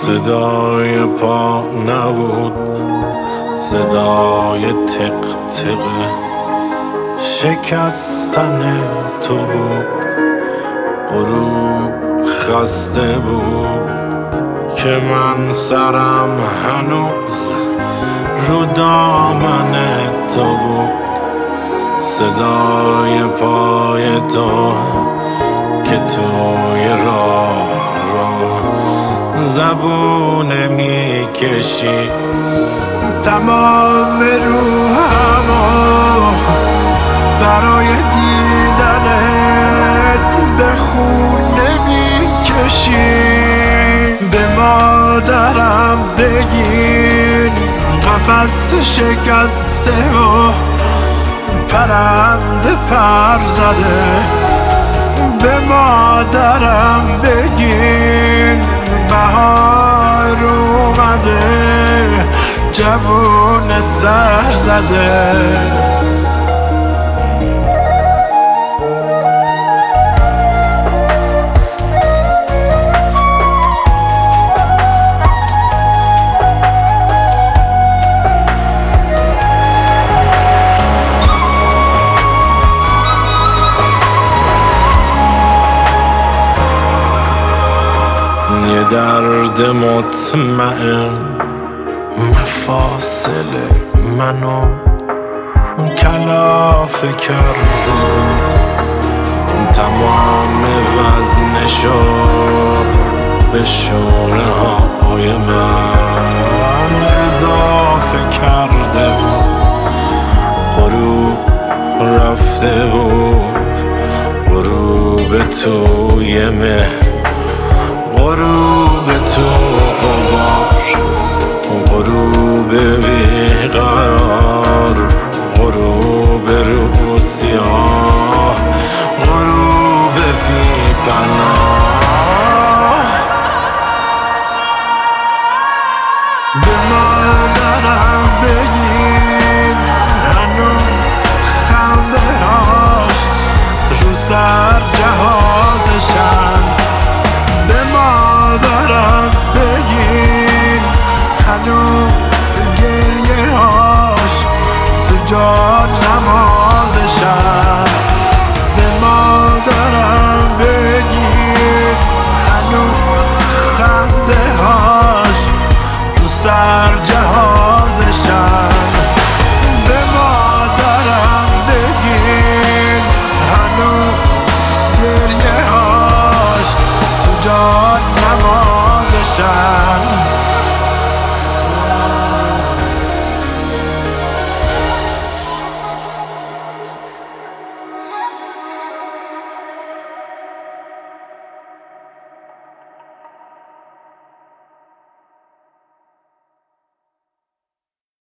صدای پا نبود، صدای تق تق شکستن تو بود. غروب خسته بود که من سرم هنوز رو دامن تو بود. صدای پای تو که توی راه زبونه میکشی، تمام روحمو برای دیدنت به خونه میکشی. به مادرم بگین قفس شکسته و پرنده پر زده. به مادرم بگین بهار اومده، جوون سر زده. یه درد مطمئن مفاصل منو کلافه کرده بود. تمام وزنشو به شونه های من اضافه کرده بود. غروب رفته بود، غروب توی مه، غروب تو غبار، غروب بیقرار، غروب رو سیاه، غروب بی پناه. به مادرم بگین هنوز خنده هاش رو سر جهازشن. به مادرم بگین هنوز گریه هاش تو جا